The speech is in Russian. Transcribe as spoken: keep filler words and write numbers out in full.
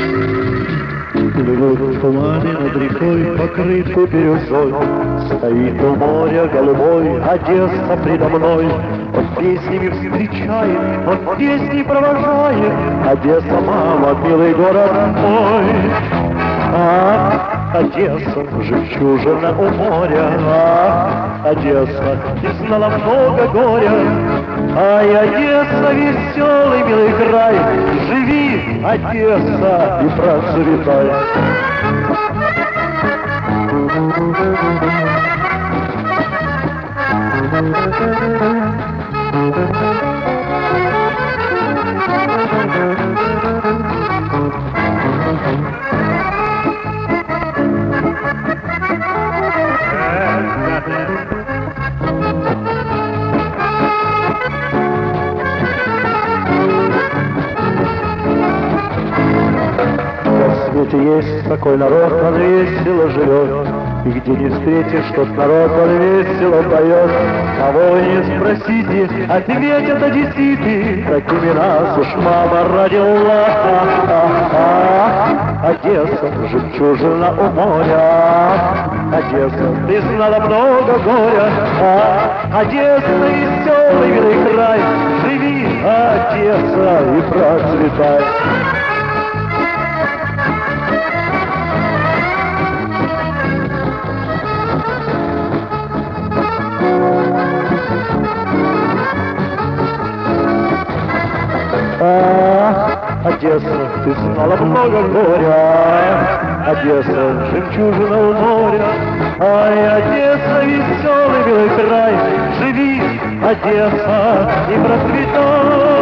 Плывут в тумане над рекой, покрытой бирюзой. Стоит у моря голубой Одесса предо мной. Он песнями встречает, он песни провожает. Одесса, мама, милый город мой. Ах, Одесса, жемчужина у моря. Ах, Одесса, не знала много горя. Ай, Одесса, веселый, милый край, живи, Одесса, и процветай. На свете есть такой народ, он весело живет, и где не встретишь тот народ, он весело поет. Кого не спросите, ответят одесситы, какими нас уж мама родила. Одесса, жемчужина у моря. Одесса, ты знала много горя. Одесса, веселый милый край, живи, Одесса, и процветай. Ах, Одесса, ты знала много горя. Одесса, жемчужина у моря. Ай, Одесса, веселый милый край, живи, Одесса, и процветай.